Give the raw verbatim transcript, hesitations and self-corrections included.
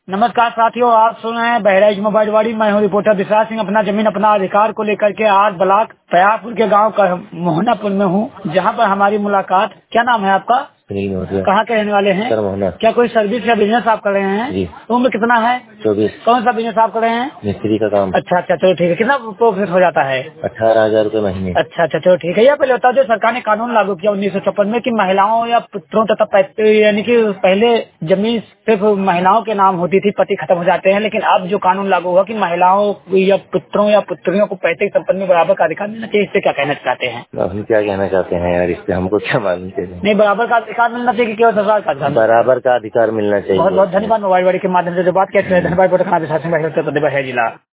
नमस्कार साथियों, आप सुन रहे हैं बहराइच मोबाइल वाड़ी। मैं हूँ रिपोर्टर विशाल सिंह। अपना जमीन अपना अधिकार को लेकर के आज ब्लॉक पयापुर के गांव का मोहनापुर में हूँ, जहां पर हमारी मुलाकात। क्या नाम है आपका? कहाँ के रहने वाले हैं? क्या कोई सर्विस या बिजनेस आप कर रहे हैं? जी। उम्र कितना है? चौबीस। कौन सा बिजनेस आप कर रहे हैं? मिस्त्री का काम। अच्छा अच्छा, चलो ठीक है। कितना प्रॉफिट हो जाता है? अठारह हजार रूपए महीने। अच्छा अच्छा, चलो ठीक है। यह पहले बताओ, जो सरकार ने कानून लागू किया उन्नीस सौ छप्पन में कि महिलाओं या पुत्रों तथा पैतृ यानी कि पहले जमीन सिर्फ महिलाओं के नाम होती थी, पति खत्म हो जाते हैं, लेकिन अब जो कानून लागू हुआ कि महिलाओं या पुत्रों या पुत्रियों को पैतृक संपत्ति में बराबर का अधिकार मिलना चाहिए, इससे क्या कहना चाहते हैं? हम क्या कहना चाहते हैं यार, इससे हमको क्या मालूम चाहिए। नहीं, बराबर का अधिकार मिलना चाहिए कि केवल सरकार का अधिकार? बराबर का अधिकार मिलना चाहिए। बहुत बहुत धन्यवाद। मोबाइल वाड़ी के माध्यम से जो बात कहते हैं, धन्यवाद। जिला।